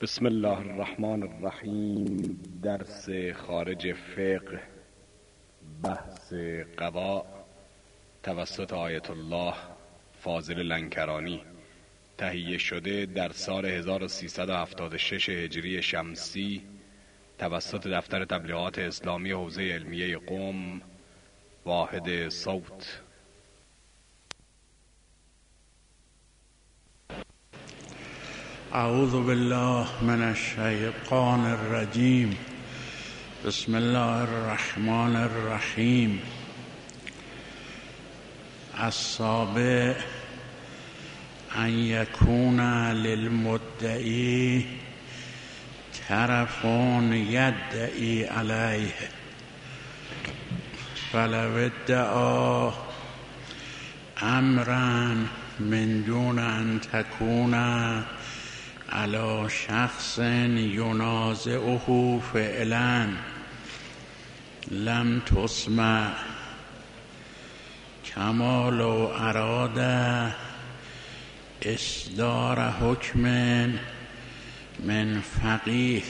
بسم الله الرحمن الرحیم. درس خارج فقه، بحث قضا توسط آیت الله فاضل لنکرانی، تهیه شده در سال 1376 هجری شمسی توسط دفتر تبلیغات اسلامی حوزه علمیه قم، واحد صوت. اعوذ بالله من الشیطان الرجیم. بسم الله الرحمن الرحیم. السابع ان یکون للمدعی طرف یدعی علیه فلو ادعا امرا من دون ان تکون علی شخص ینازعه فعلا لم تسمع، کما لو اراد اصدار حکم من فقیه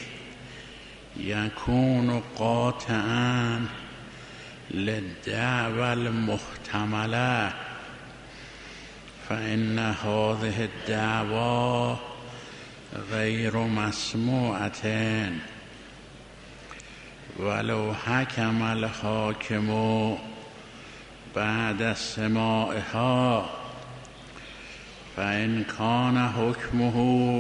یکون قاطعا للدعوی المحتمله، فإن هذه الدعوی غیر مسموعة ولو حکم الحاکم بعد سماعها، فإن کان حکمه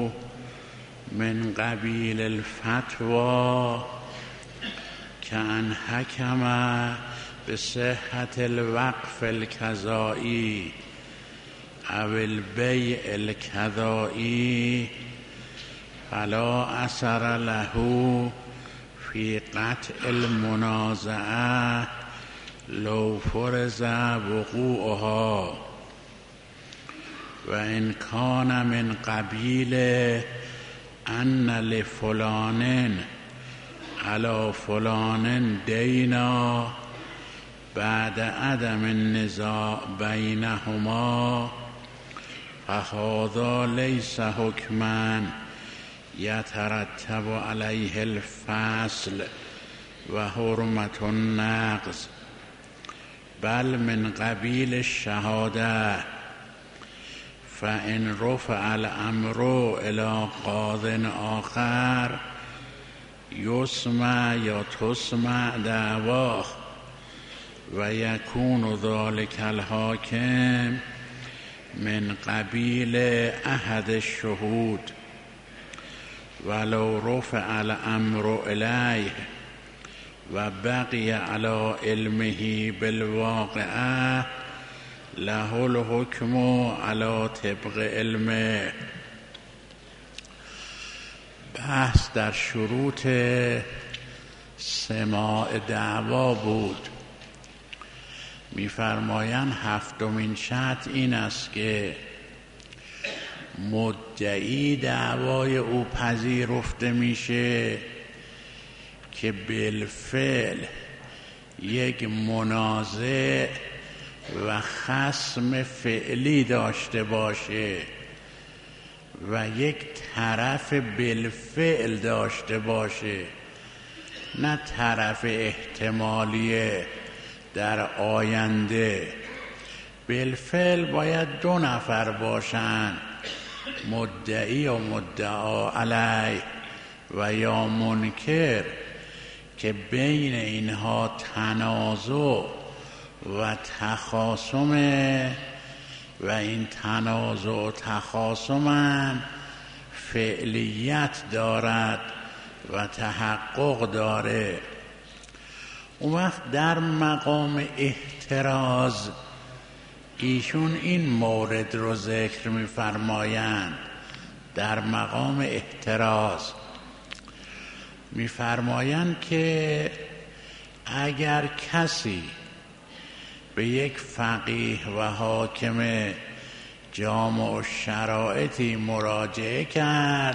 من قبیل الفتوى کأن حکم بصحة الوقف القضائی او البیع القضائی، فلا اثر له فی قطع المنازعه لو فرض وقوعها، و ان کان من قبیل ان لفلان علی فلان دینا بعد عدم النزاع بینهما، فهذا لیس حکما یترتب علیه الفصل و حرمت النقض، بل من قبیل الشهاده، فإن رفع الامر الی قاض آخر یسمع یا تسمع دعواه، و یکون ذلک الحاکم من قبیل احد الشهود، ولو رفع الامر الیه و بقی علی علمه بالواقعه له الحکم علی طبق علمه. بحث در شروط سماع دعوا بود. می‌فرمایند هفتمین شرط این است که مدعی دعوای او پذیرفته میشه که بالفعل یک منازع و خصم فعلی داشته باشه و یک طرف بالفعل داشته باشه، نه طرف احتمالیه در آینده. بالفعل باید دو نفر باشن، مدعی و مدعا علیه و یا منکر، که بین اینها تنازع و تخاصمه و این تنازع و تخاصم فعلیت دارد و تحقق داره. اون وقت در مقام احتراز ایشون این مورد رو ذکر می‌فرمایند. در مقام احتراز می‌فرمایند که اگر کسی به یک فقیه و حاکم جامع الشرائطی مراجعه کرد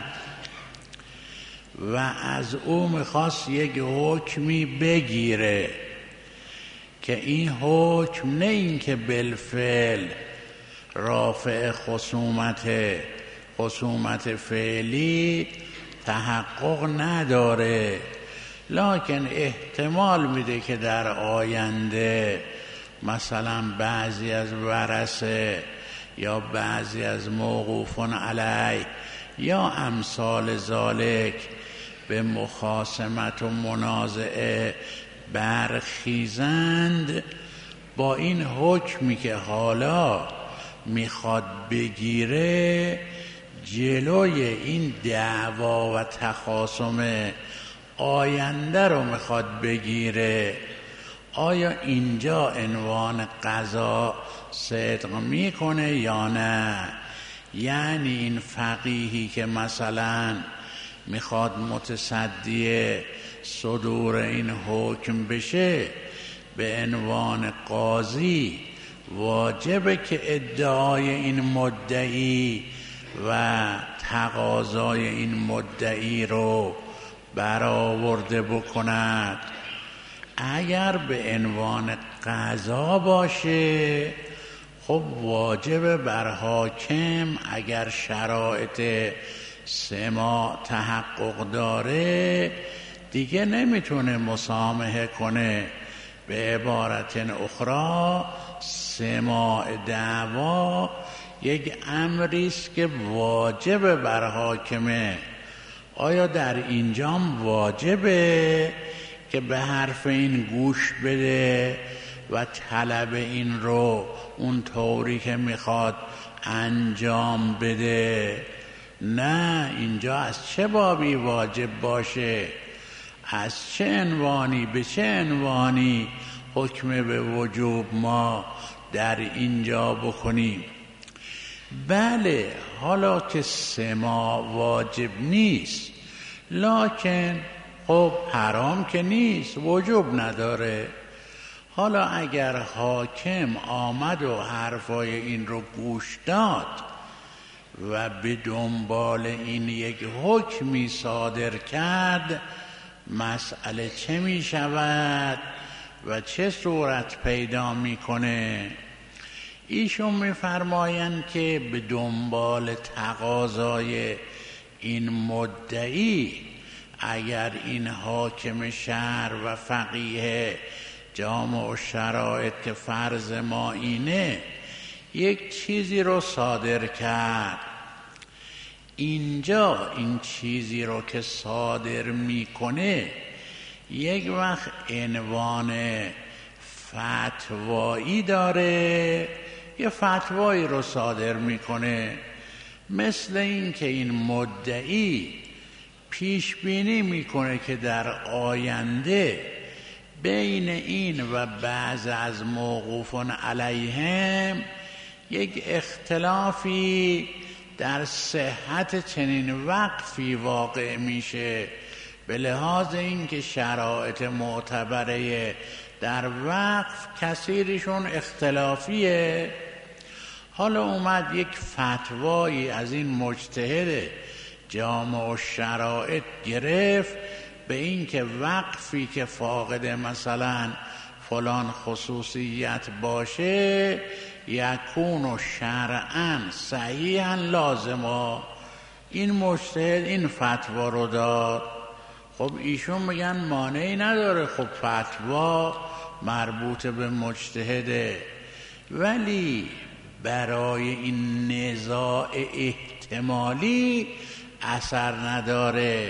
و از او می‌خواست یک حکمی بگیره که این حکم نه این که بالفعل رافع خصومت فعلی، تحقق نداره، لکن احتمال میده که در آینده مثلا بعضی از ورثه یا بعضی از موقوفون علیه یا امثال ذالک به مخاصمت و منازعه برخیزند، با این حکمی که حالا میخواد بگیره جلوی این دعوا و تخاصم آینده رو میخواد بگیره. آیا اینجا عنوان قضا صدق میکنه یا نه؟ یعنی این فقیهی که مثلا میخواد متصدی صدور این حکم بشه به عنوان قاضی، واجبه که ادعای این مدعی و تقاضای این مدعی رو برآورده بکند. اگر به عنوان قضا باشه خب واجب بر حاکم اگر شرایط سماع تحقق داره دیگه نمیتونه مسامحه کنه. به عبارت اخرى سماع دعوا یک امری است که واجب بر حاکمه. آیا در اینجام واجبه که به حرف این گوش بده و طلب این رو اون طوری که میخواد انجام بده؟ نه، اینجا از چه بابی واجب باشه؟ از چه عنوانی به چه عنوانی حکم به وجوب ما در اینجا بکنیم؟ بله، حالا که سماع واجب نیست، لکن خب حرام که نیست، وجوب نداره. حالا اگر حاکم آمد و حرفای این رو گوش داد و به دنبال این یک حکمی صادر کرد، مسئله چه می شود و چه صورت پیدا می کنه؟ ایشون می فرمایند که به دنبال تقاضای این مدعی اگر این حاکم شهر و فقیه جامع الشرایط که فرض ما اینه یک چیزی رو صادر کرد، اینجا این چیزی رو که صادر میکنه یک وقت عنوان فتوایی داره، یه فتوایی رو صادر میکنه، مثل این که این مدعی پیش بینی میکنه که در آینده بین این و بعض از موقوفون علیهم یک اختلافی در صحت چنین وقفی واقع میشه، به لحاظ اینکه شرایط معتبره در وقف کثیرشون اختلافیه. حالا اومد یک فتوایی از این مجتهد جامع الشرایط گرفت به اینکه وقفی که فاقد مثلا فلان خصوصیت باشه یکون شرعاً صحیحاً لازما. این مجتهد این فتوا رو داد. خب ایشون میگن مانعی نداره، خب فتوا مربوط به مجتهده، ولی برای این نزاع احتمالی اثر نداره.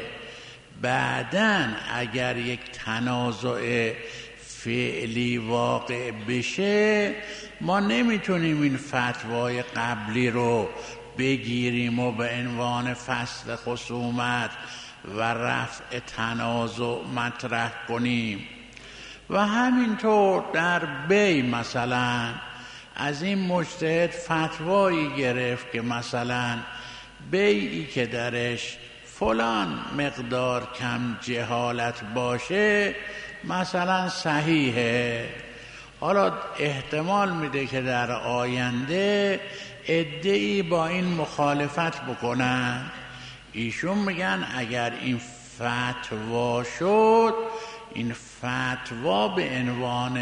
بعدن اگر یک تنازع فعلی واقع بشه ما نمیتونیم این فتوای قبلی رو بگیریم و به عنوان فصل خصومت و رفع تنازع مطرح کنیم. و همینطور در بی مثلا از این مجتهد فتوایی گرفت که مثلا بیعی که درش فلان مقدار کم جهالت باشه مثلا صحیحه. حالا احتمال میده که در آینده عده‌ای با این مخالفت بکنن. ایشون میگن اگر این فتوا شد، این فتوا به عنوان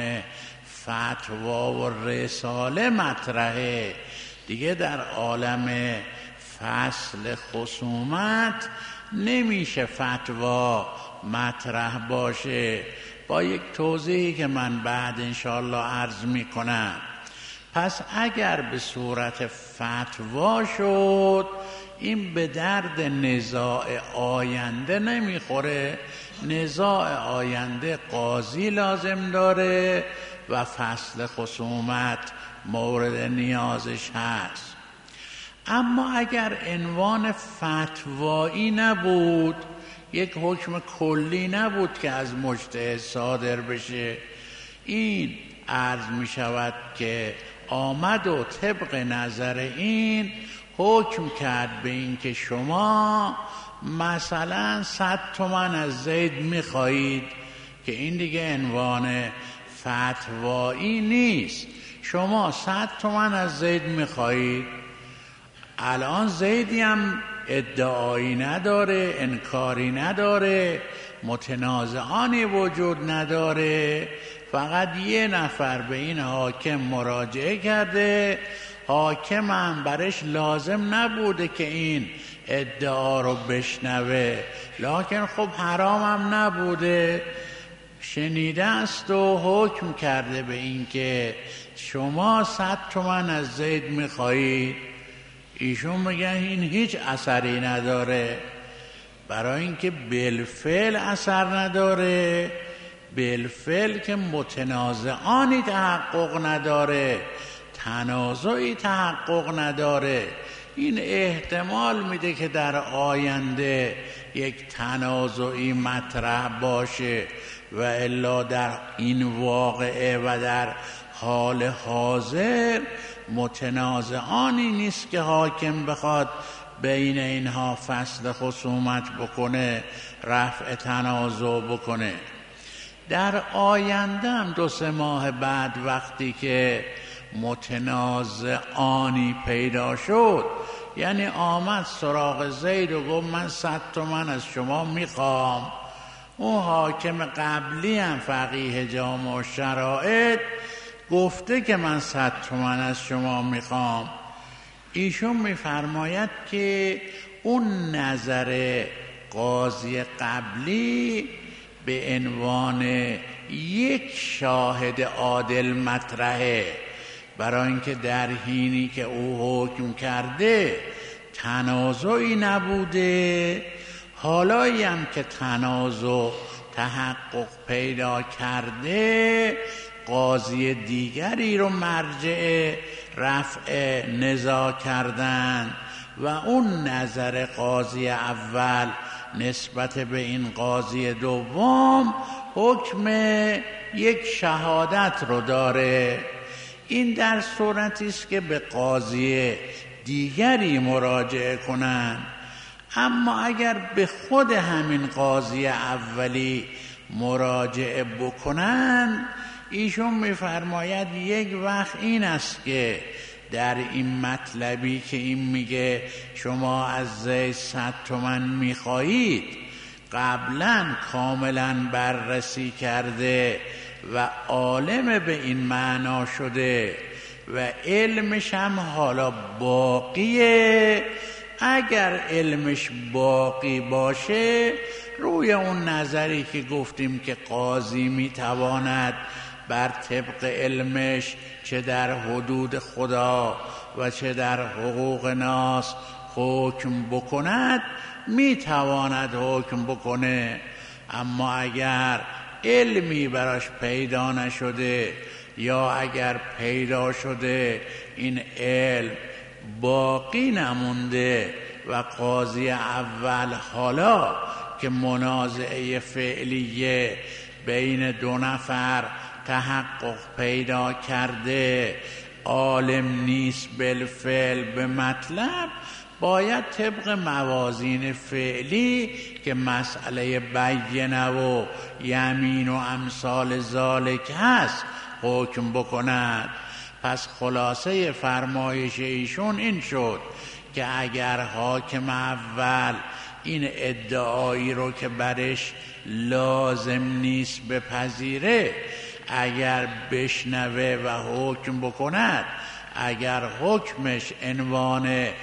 فتوا و رساله مطرحه، دیگه در عالم فصل خصومت نمیشه فتوا مطرح باشه، با یک توضیحی که من بعد انشاءالله عرض میکنم. پس اگر به صورت فتوا شد، این به درد نزاع آینده نمیخوره. نزاع آینده قاضی لازم داره و فصل خصومت مورد نیازش هست. اما اگر عنوان فتوایی نبود، یک حکم کلی نبود که از مجتهد صادر بشه، این عرض می شود که آمد و طبق نظر این حکم کرد به این که شما مثلا 100 تومن از زید می خواهید، که این دیگه عنوان فتوایی نیست. شما 100 تومن از زید می خواهید، الان زیدی هم ادعایی نداره، انکاری نداره، متنازعانی وجود نداره، فقط یه نفر به این حاکم مراجعه کرده، حاکم هم برش لازم نبوده که این ادعا رو بشنوه، لکن خب حرام هم نبوده، شنیده است و حکم کرده به این که شما 100 تومن از زید میخواهید. ایشون میگن این هیچ اثری نداره، برای اینکه بالفعل اثر نداره، بالفعل که متنازعانی تحقق نداره، تنازعی تحقق نداره. این احتمال میده که در آینده یک تنازعی مطرح باشه، و الا در این واقعه و در حال حاضر متنازعانی نیست که حاکم بخواد بین اینها فصل خصومت بکنه، رفع تنازع بکنه. در آینده هم 2-3 ماه بعد وقتی که متنازعانی پیدا شد، یعنی آمد سراغ زید و گفت من 100 تومن از شما میخوام، اون حاکم قبلی هم فقیه جامع شرائط گفته که من 100 تومن از شما میخوام، ایشون میفرماید که اون نظر قاضی قبلی به عنوان یک شاهد عادل مطرحه، برای اینکه در حینی که او حکم کرده تنازعی نبوده، حالایی هم که تنازع تحقق پیدا کرده قاضی دیگری رو مرجع رفع نزاع کردن، و اون نظر قاضی اول نسبت به این قاضی دوم حکم یک شهادت رو داره. این در صورتی است که به قاضی دیگری مراجعه کنن. اما اگر به خود همین قاضی اولی مراجعه بکنن، ایشون میفرماید یک وقت این است که در این مطلبی که این میگه شما از زید 100 تومن میخواهید، قبلا کاملا بررسی کرده و عالم به این معنا شده و علمش هم حالا باقیه. اگر علمش باقی باشه، روی اون نظری که گفتیم که قاضی میتواند بر طبق علمش چه در حدود خدا و چه در حقوق ناس حکم بکند، میتواند حکم بکنه. اما اگر علمی براش پیدا نشده، یا اگر پیدا شده این علم باقی نمونده و قاضی اول حالا که منازعه فعلیه بین 2 نفر تحقق پیدا کرده عالم نیست بالفعل به مطلب، باید طبق موازین فعلی که مسئله بینه و یمین و امثال ذالک هست حکم بکند. پس خلاصه فرمایش ایشون این شد که اگر حاکم اول این ادعایی رو که برش لازم نیست بپذیره، اگر بشنوه و حکم بکند، اگر حکمش عنوان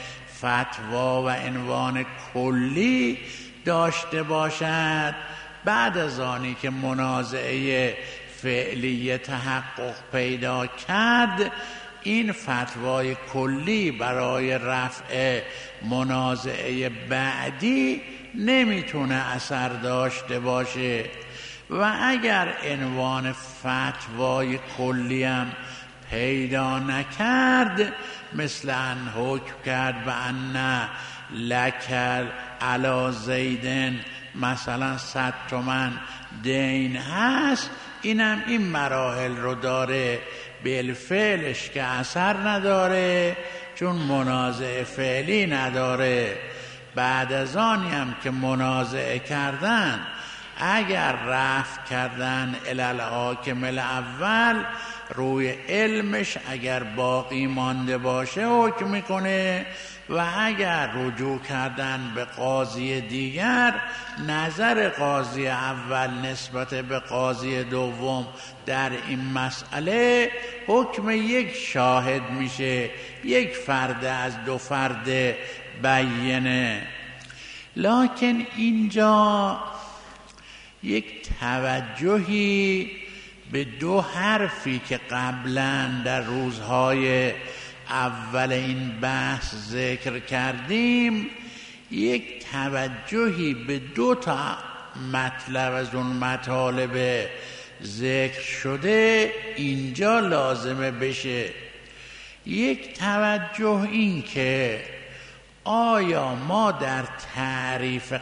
فتوا و عنوان کلی داشته باشد، بعد از آنی که منازعه فعلی تحقق پیدا کرد، این فتوای کلی برای رفع منازعه بعدی نمیتونه اثر داشته باشه. و اگر عنوان فتوای کلی هم پیدا نکرد، مثل ان حکم کرد و ان لکل علی زیدن مثلا 100 تومن دین هست، اینم این مراحل رو داره. بالفعلش که اثر نداره، چون منازعه فعلی نداره. بعد از آنی هم که منازعه کردن، اگر رفع کردن الالحاکم الاول، روی علمش اگر باقی مانده باشه حکم میکنه، و اگر رجوع کردن به قاضی دیگر، نظر قاضی اول نسبت به قاضی دوم در این مسئله حکم یک شاهد میشه، یک فرد از 2 فرد بینه. لکن اینجا یک توجهی به 2 حرفی که قبلا در روزهای اول این بحث ذکر کردیم، یک توجهی به 2 تا مطلب از اون مطالب ذکر شده اینجا لازمه بشه. یک توجه این که آیا ما در تعریف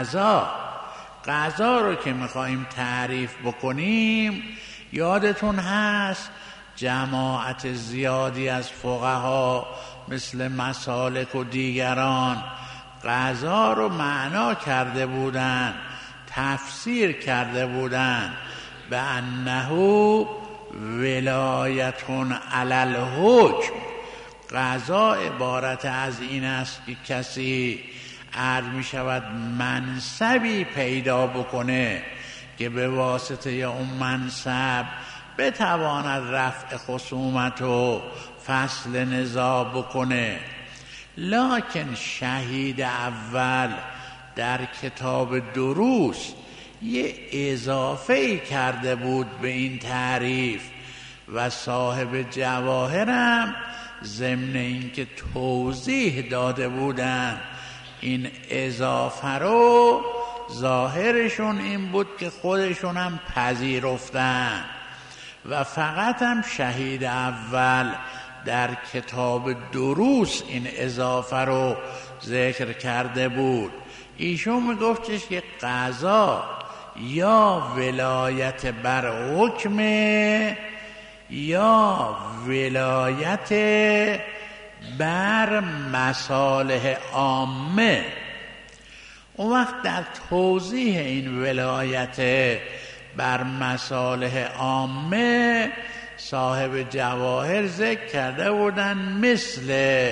قضا رو که میخواییم تعریف بکنیم، یادتون هست جماعت زیادی از فقها مثل مسالک و دیگران قضا رو معنا کرده بودن، تفسیر کرده بودن به انه ولایتون علی الحکم. قضا عبارت از این است که کسی عرض می شود منصبی پیدا بکنه که به واسطه اون منصب بتواند رفع خصومت و فصل نزاع بکنه. لکن شهید اول در کتاب دروس یه اضافه کرده بود به این تعریف، و صاحب جواهرم ضمن اینکه توضیح داده بودن این اضافه رو، ظاهرشون این بود که خودشون هم پذیرفتن، و فقط هم شهید اول در کتاب دروس این اضافه رو ذکر کرده بود. ایشون میگفتش که قضا یا ولایت بر حکم یا ولایت بر مصالح عامه. اون وقت در توضیح این ولایت بر مصالح عامه صاحب جواهر ذکر کرده بودن مثل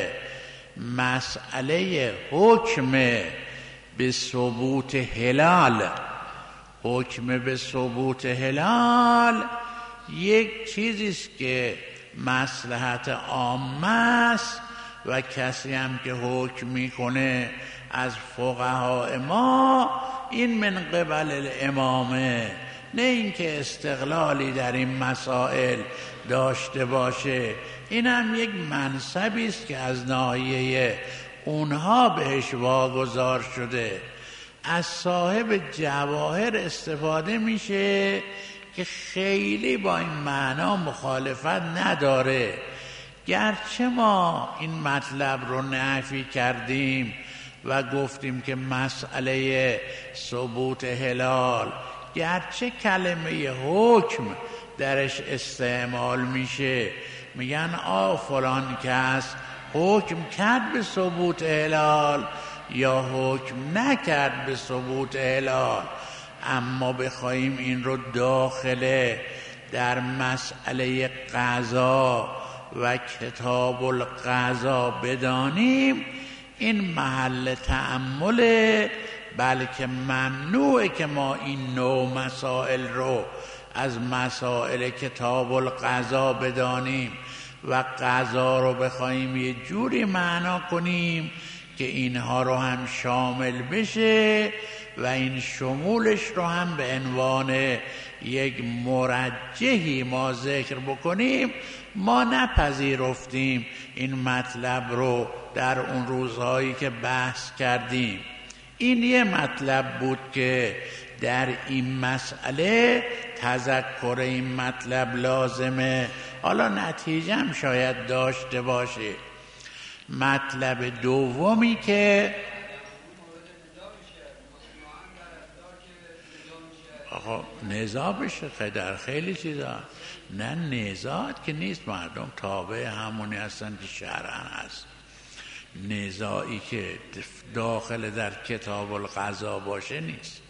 مسئله حکم به ثبوت هلال. حکم به ثبوت هلال یک چیزیست که مصلحت عامه است، و کسی هم که حکم میکنه از فقهای ما این من قبل الامامه، نه اینکه استقلالی در این مسائل داشته باشه. این هم یک منصبی است که از ناحیه اونها بهش واگذار شده. از صاحب جواهر استفاده میشه که خیلی با این معنا مخالفت نداره، گرچه ما این مطلب رو نفی کردیم و گفتیم که مسئله ثبوت هلال گرچه کلمه حکم درش استعمال میشه، میگن فلان کس حکم کرد به ثبوت هلال یا حکم نکرد به ثبوت هلال، اما بخوایم این رو داخله در مسئله قضا و کتاب القضا بدانیم، این محل تأمله، بلکه ممنوعه که ما این نوع مسائل رو از مسائل کتاب القضا بدانیم و قضا رو بخوایم یه جوری معنا کنیم که اینها رو هم شامل بشه و این شمولش رو هم به عنوان یک مرجحی ما ذکر بکنیم. ما نپذیرفتیم این مطلب رو در اون روزهایی که بحث کردیم. این یه مطلب بود که در این مسئله تذکر این مطلب لازمه. حالا نتیجه هم شاید داشته باشه. مطلب دومی که آقا نزاع بشه در خیلی چیزا، نه نزاع که نیست، مردم تابع همونی هستن که شرعن هست. نزاعی که داخل در کتاب القضا باشه نیست.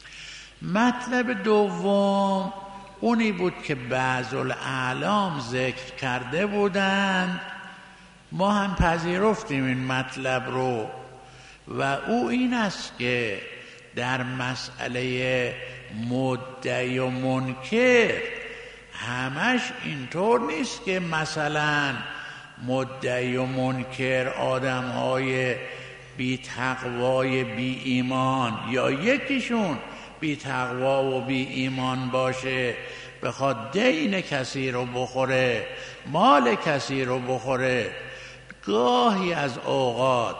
مطلب دوم اونی بود که بعض الاعلام ذکر کرده بودند، ما هم پذیرفتیم این مطلب رو، و او این است که در مسئله مدعی و منکر همش اینطور نیست که مثلا مدعی و منکر آدم‌های بی تقوای بی ایمان یا یکیشون بی تقوا و بی ایمان باشه بخواد دین کسی رو بخوره، مال کسی رو بخوره. گاهی از اوقات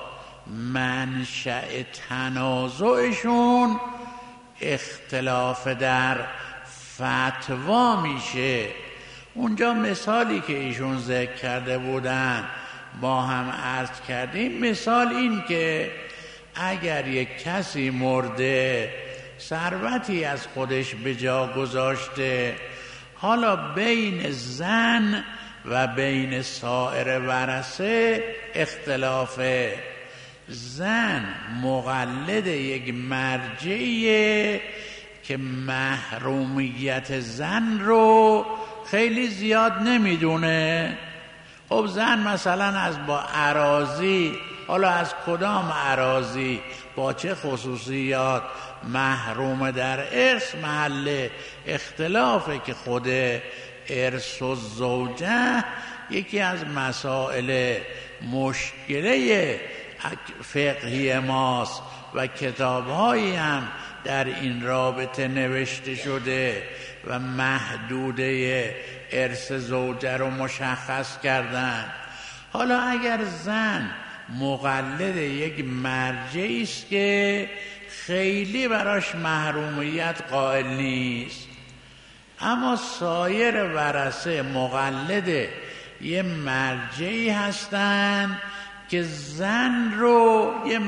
منشأ تنازعشون اختلاف در فتوا میشه. اونجا مثالی که ایشون ذکر کرده بودن ما هم عرض کردیم، مثال این که اگر یک کسی مرده ثروتی از خودش به جا گذاشته، حالا بین زن و بین سایر ورثه اختلافه. زن مقلد یک مرجعیه که محرومیت زن رو خیلی زیاد نمیدونه. خب زن مثلا از با اراضی، حالا از کدام اراضی با چه خصوصیات محروم در ارث محل اختلافه که خود ارث و زوجه یکی از مسائل مشکله فقهی ماست و کتاب‌هایی هم در این رابطه نوشته شده و محدوده ارث زوجه رو مشخص کردن. حالا اگر زن مقلد یک مرجعی است که خیلی براش محرومیت قائل نیست، اما سایر ورثه مقلد یه مرجعی هستن که زن رو یه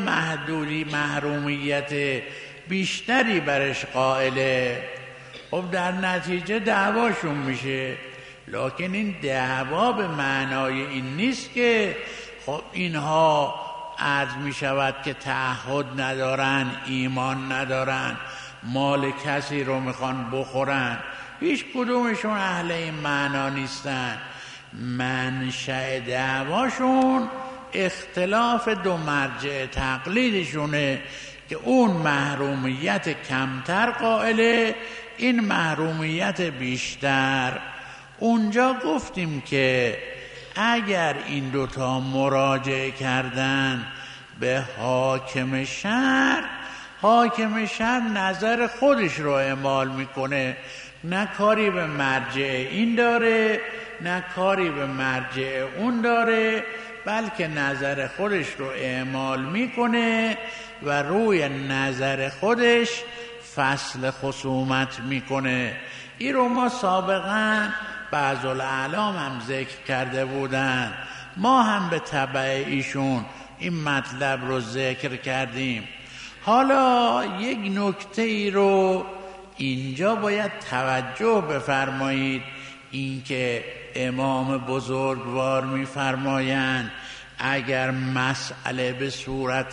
محرومیت بیشتری برش قائله، خب در نتیجه دعواشون میشه. لکن این دعوا به معنای این نیست که خب اینها عرض میشود که تعهد ندارن، ایمان ندارن، مال کسی رو میخوان بخورن. هیچ کدومشون اهل این معنا نیستن. منشأ دعواشون اختلاف دو مرجع تقلیدشونه که اون محرومیت کمتر قائله، این محرومیت بیشتر. اونجا گفتیم که اگر این دوتا مراجعه کردن به حاکم شهر، حاکم شهر نظر خودش رو اعمال میکنه، نه کاری به مرجع این داره نه کاری به مرجع اون داره، بلکه نظر خودش رو اعمال میکنه و روی نظر خودش فصل خصومت میکنه. این رو ما سابقا بعض الاعلام هم ذکر کرده بودن، ما هم به تبع ایشون این مطلب رو ذکر کردیم. حالا یک نکته ای رو اینجا باید توجه بفرمایید، اینکه امام بزرگوار میفرمایند اگر مسئله به صورت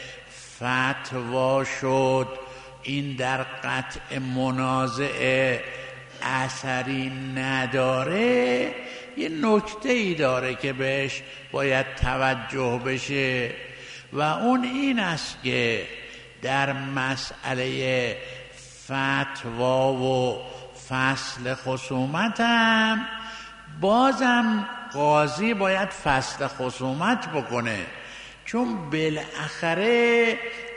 فتوا شد، این در قطع منازعه اثری نداره. یه نکته ای داره که بهش باید توجه بشه و اون این است که در مسئله فتوا و فصل خصومت هم بازم قاضی باید فصل خصومت بکنه، چون بالاخره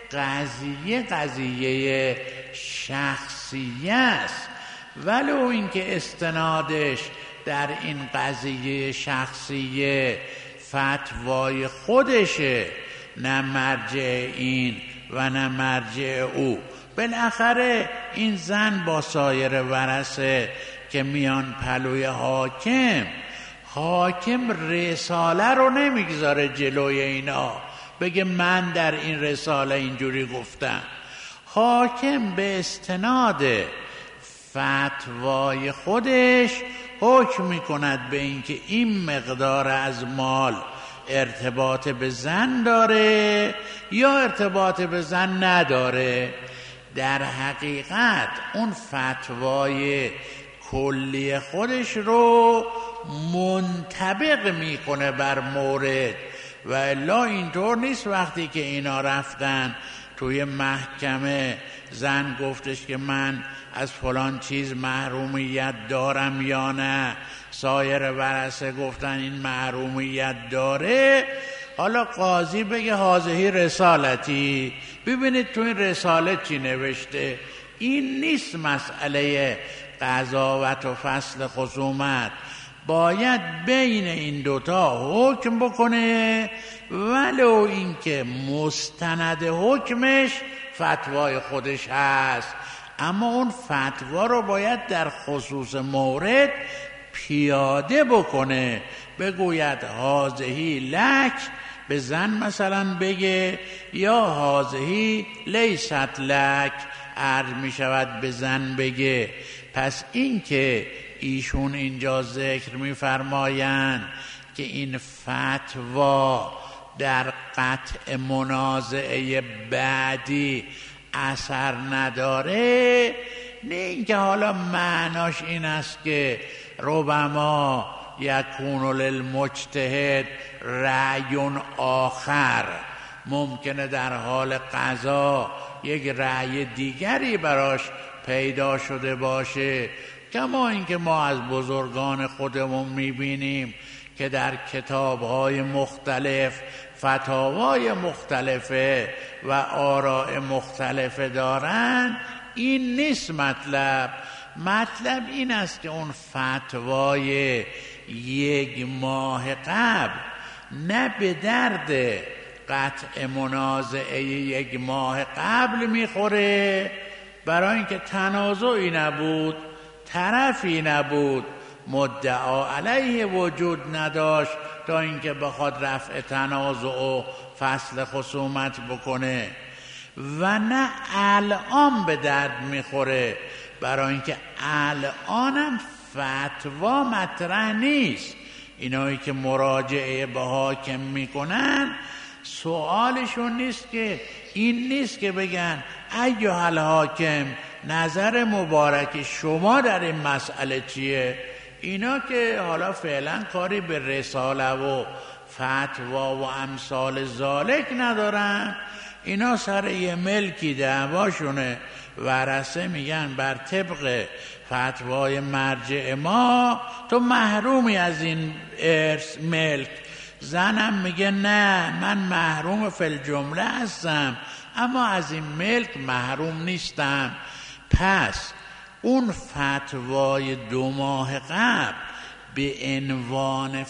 قضیه شخصیه است، ولو اینکه استنادش در این قضیه شخصیه فتوای خودشه، نه مرجع این و نه مرجع او. بالاخره این زن با سایر ورثه که میان پلوی حاکم رساله رو نمیگذاره جلوی اینا بگه من در این رساله اینجوری گفتم. حاکم به استناد فتوای خودش حکم میکند به اینکه این مقدار از مال ارتباط به زن داره یا ارتباط به زن نداره. در حقیقت اون فتوای کلی خودش رو منطبق میکنه بر مورد، و الا اینطور نیست وقتی که اینا رفتن توی محکمه زن گفتش که من از فلان چیز محرومیت دارم یا نه، سایر ورثه گفتن این محرومیت داره، حالا قاضی بگه هذه رسالتی، ببینید تو این رساله چی نوشته. این نیست مسئله قضاوت و فصل خصومت. باید بین این دوتا حکم بکنه، ولو اینکه مستند حکمش فتوای خودش هست، اما اون فتوا رو باید در خصوص مورد پیاده بکنه، بگوید هازهی لک، به زن مثلا بگه، یا هازهی لیست لک، عرض می شود به زن بگه. پس این که ایشون اینجا ذکر می فرمایند که این فتوا در قطع منازعه بعدی اثر نداره، نه اینکه حالا معناش این است که ربما یکون للمجتهد رأی آخر، ممکنه در حال قضا یک رأی دیگری براش پیدا شده باشه، کما اینکه ما از بزرگان خودمون میبینیم که در کتاب‌های مختلف فتاوای مختلفه و آراء مختلفه دارن. این نیست مطلب این است که اون فتوای یک ماه قبل نه به درد قطع منازعه یک ماه قبل میخوره، برای اینکه تنازعی نبود، طرفی نبود، مدعا علیه وجود نداشت تا اینکه بخواد رفع تنازع و فصل خصومت بکنه، و نه الان به درد میخوره، برای اینکه الانم فتوا مطرح نیست. اینایی که مراجعه به حاکم میکنن سوالشون نیست که این نیست که بگن ایها الحاکم نظر مبارک شما در این مسئله چیه. اینا که حالا فعلا کاری به رساله و فتوا و امثال ذالک ندارن، اینا سر یه ملکی دعواشونه، ورثه میگن بر طبق فتوای مرجع ما تو محرومی از این ارث ملک، زنم میگه نه من محروم فی الجمله هستم اما از این ملک محروم نیستم. پس اون فتوای 2 ماه قبل به عنوان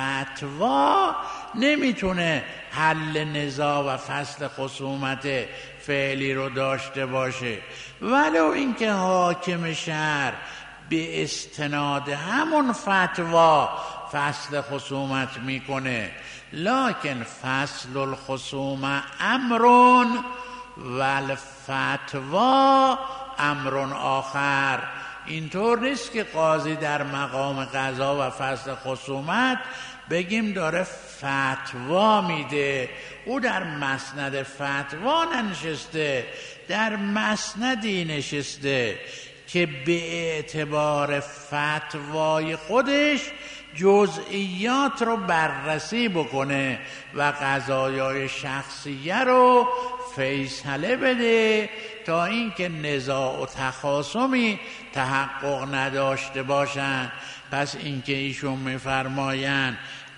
فتوا نمیتونه حل نزاع و فصل خصومت فعلی رو داشته باشه، ولو اینکه حاکم شهر به استناد همون فتوا فصل خصومت میکنه، لکن فصل الخصومه امرون والفتوا امرون آخر. اینطور نیست که قاضی در مقام قضا و فصل خصومت بگیم داره فتوا میده، او در مسند فتوا ننشسته، در مسندی نشسته که به اعتبار فتوای خودش جزئیات رو بررسی بکنه و قضایای شخصیه رو فیصله بده تا اینکه نزاع و تخاصمی تحقق نداشته باشند. پس اینکه ایشون میفرمایند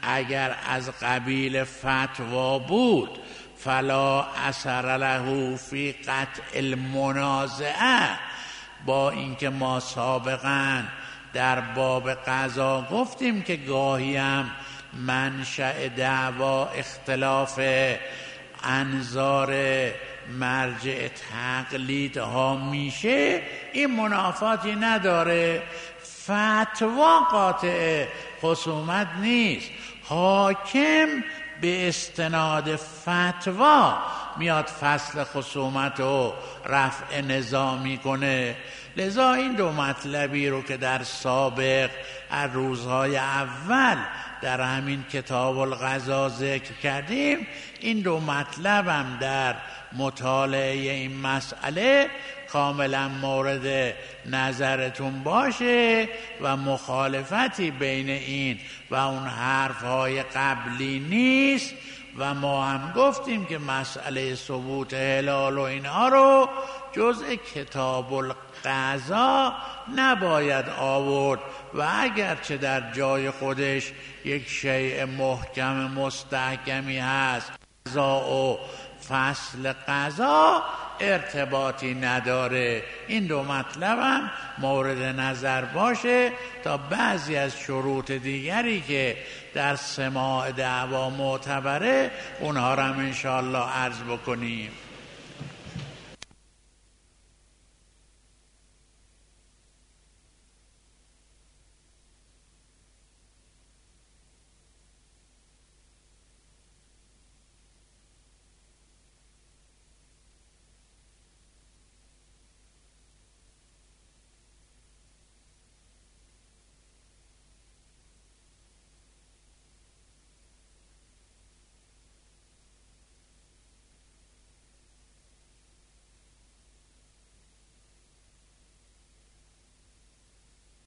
اگر از قبیل فتوا بود فلا اثر له فی قطع المنازعه، با اینکه ما سابقا در باب قضا گفتیم که گاهی هم منشأ دعوا اختلاف انظار مرجع تقلید ها میشه، این منافاتی نداره. فتوا قاطع خصومت نیست، حاکم به استناد فتوا میاد فصل خصومت و رفع نزاع میکنه. لذا این دو مطلبی رو که در سابق از روزهای اول در همین کتاب القضا ذکر کردیم، این دو مطلب هم در مطالعه این مسئله کاملا مورد نظرتون باشه و مخالفتی بین این و اون حرفهای قبلی نیست. و ما هم گفتیم که مسئله ثبوت هلال و اینها رو جزء کتاب القضا نباید آورد و اگرچه در جای خودش یک شیء محکم مستحکمی هست، قضا و فصل قضا ارتباطی نداره. این دو مطلب هم مورد نظر باشه تا بعضی از شروط دیگری که در سماع دعوا معتبره اونها رو هم انشاءالله عرض بکنیم.